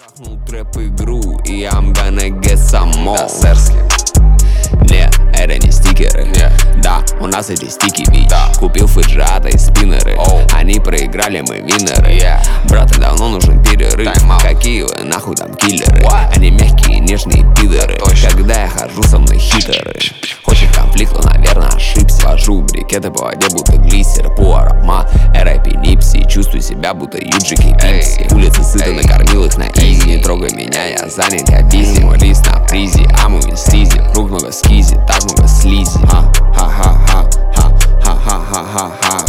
Трахнул трэп-игру, и I'm gonna get some more. Да, сэрский. Нет, это не стикеры. Да, у нас эти стики бить. Купил фиджата и спиннеры. Они проиграли, мы виннеры. Брат, давно нужен перерыв. Какие вы нахуй там киллеры? Они мягкие, нежные пидоры. Когда я хожу, со мной хитеры. Хочет конфликт, но, наверное, ошибся. Вожу брикеты по воде, будто глиссер. По аромат, рэпи, нипси. Чувствую себя, будто юджики пипси. Улицы сыты, накормил их на изи. Не трогай меня, я занят, я бизи. Мой лист на призе, а мой стизи. Рук много скизи, так много слизи. Ха-ха-ха-ха-ха-ха-ха-ха-ха.